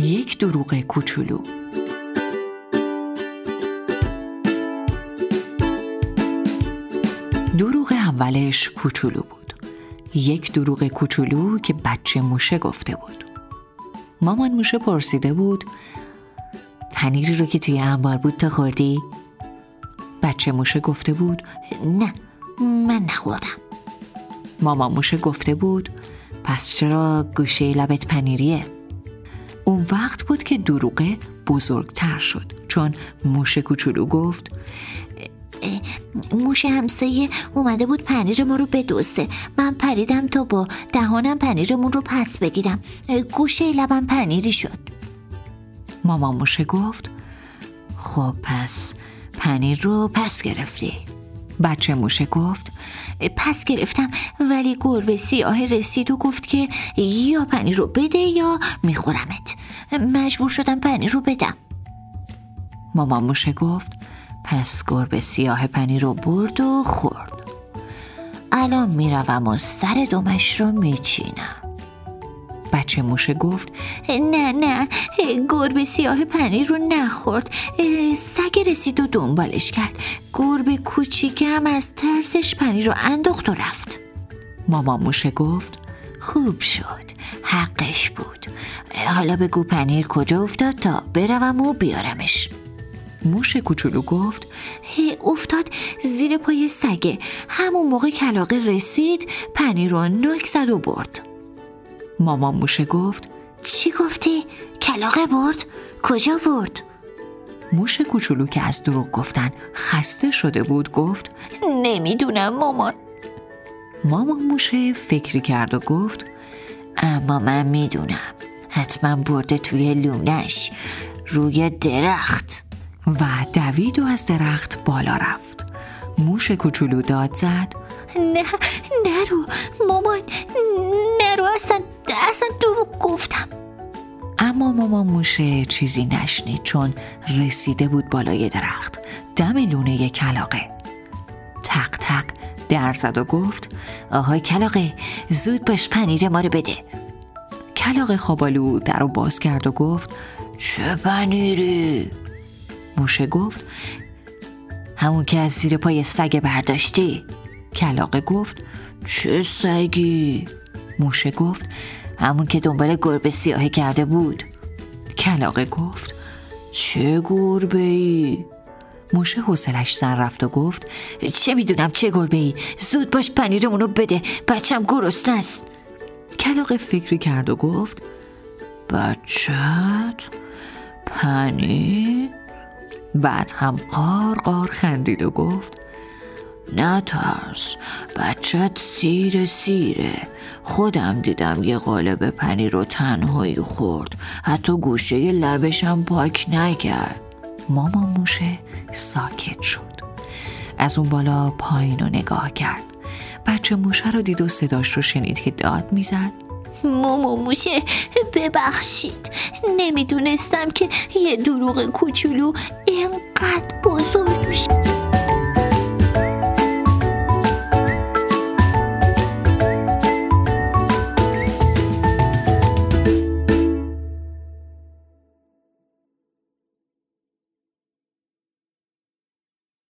یک دروغ کوچولو. دروغ اولش کوچولو بود. یک دروغ کوچولو که بچه موشه گفته بود. مامان موشه پرسیده بود پنیری رو که توی انبار بود تا خوردی؟ بچه موشه گفته بود نه، من نخوردم. مامان موشه گفته بود پس چرا گوشه لبت پنیریه؟ اون وقت بود که دروغه بزرگتر شد، چون موشه کوچولو گفت موشه همسایه اومده بود پنیر ما رو بدزده. من پریدم تا با دهانم پنیرمون رو پس بگیرم. گوشه لبم پنیری شد. مامان موشه گفت خب پس پنیر رو پس گرفتی؟ بچه موشه گفت پس گرفتم، ولی گربه سیاه رسید و گفت که یا پنیر رو بده یا میخورمت. مجبور شدم پنیر رو بدم. مامان موشه گفت پس گربه سیاه پنیر رو برد و خورد. الان میروم و سر دمش رو میچینم. بچه موشه گفت نه، گربه سیاه پنیر رو نخورد. سگ رسید و دنبالش کرد. گربه کوچیک هم از ترسش پنیر رو انداخت و رفت. مامان موشه گفت خوب شد، حقش بود. حالا بگو پنیر کجا افتاد تا بروم و بیارمش. موشه کوچولو گفت افتاد زیر پای سگه. همون موقع کلاغه رسید پنیر رو نوک زد و برد. مامان موشه گفت چی گفتی؟ کلاغه برد؟ کجا برد؟ موشه کوچولو که از دروغ گفتن خسته شده بود گفت نمیدونم مامان. مامان موشه فکری کرد و گفت اما من میدونم، حتما برده توی لونش روی درخت. و دوید و از درخت بالا رفت. موشه کوچولو داد زد نرو مامان، نرو، اصلا دروغ گفتم. اما مامان موشه چیزی نشنید، چون رسیده بود بالای درخت دم لونه کلاغه. تق تق در زد و گفت آهای کلاغه، زود باش پنیر ما رو بده. کلاغه خوابالو در رو باز کرد و گفت چه پنیری؟ موشه گفت همون که از زیر پای سگ برداشتی. کلاغه گفت چه سگی؟ موشه گفت همون که دنبال گربه سیاهی کرده بود. کلاغه گفت چه گربه‌ای؟ موشه حوصلش سر رفت و گفت چه میدونم چه گربه‌ای، زود باش پنیرمونو بده، بچم گرسنه است. کلاغه فکری کرد و گفت بچت پنیر؟ بعد هم قار قار خندید و گفت نه ترس، بچت سیره. خودم دیدم یه قالب پنیر رو تنهایی خورد، حتی گوشه لبشم پاک نکرد. مامان موشه ساکت شد. از اون بالا پایین رو نگاه کرد. بچه موشه رو دید و صداش رو شنید که داد میزد مامان موشه ببخشید، نمیدونستم که یه دروغ کوچولو اینقدر بزرگ میشه.